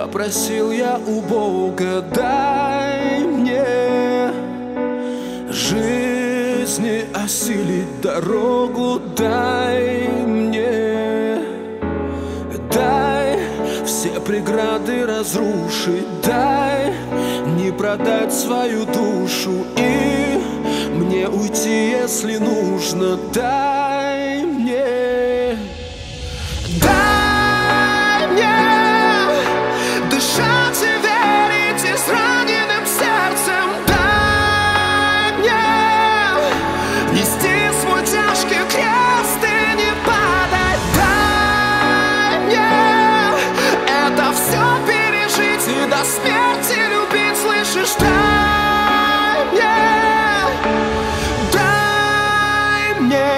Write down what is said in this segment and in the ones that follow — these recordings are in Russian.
Попросил я у Бога: дай мне жизни осилить дорогу, дай мне, дай все преграды разрушить, дай не продать свою душу и мне уйти, если нужно. Дай мне, дай мне дышать и верить израненным сердцем. Дай мне нести свой тяжкий крест и не падать. Дай мне это все пережить и до смерти любить, слышишь? Дай мне,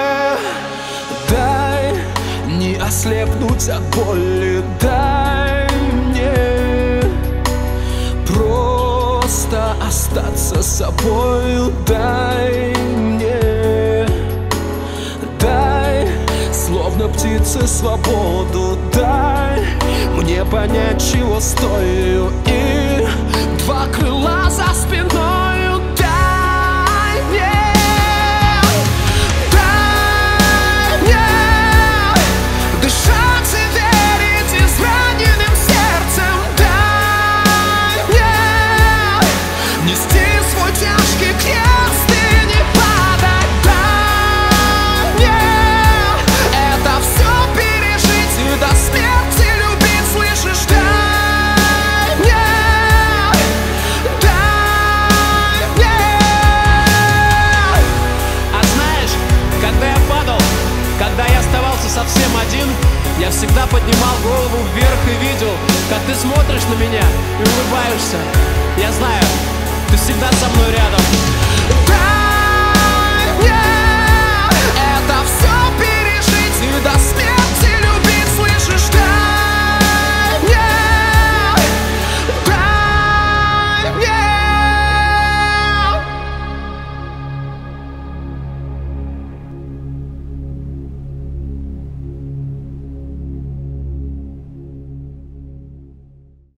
дай не ослепнуть от боли, дай мне просто остаться собою, дай мне, дай словно птице свободу, дай мне понять, чего стою, и два крыла за спиною. Дай мне дышать и верить израненным сердцем. Дай мне нести свой тяжкий крест и не падать. Дай мне это все пережить и до смерти любить, слышишь? Дай мне, дай мне. А знаешь, когда я падал, когда я оставался совсем один, я всегда поднимал голову вверх и видел, как ты смотришь на меня и улыбаешься. Я знаю, ты всегда со мной рядом.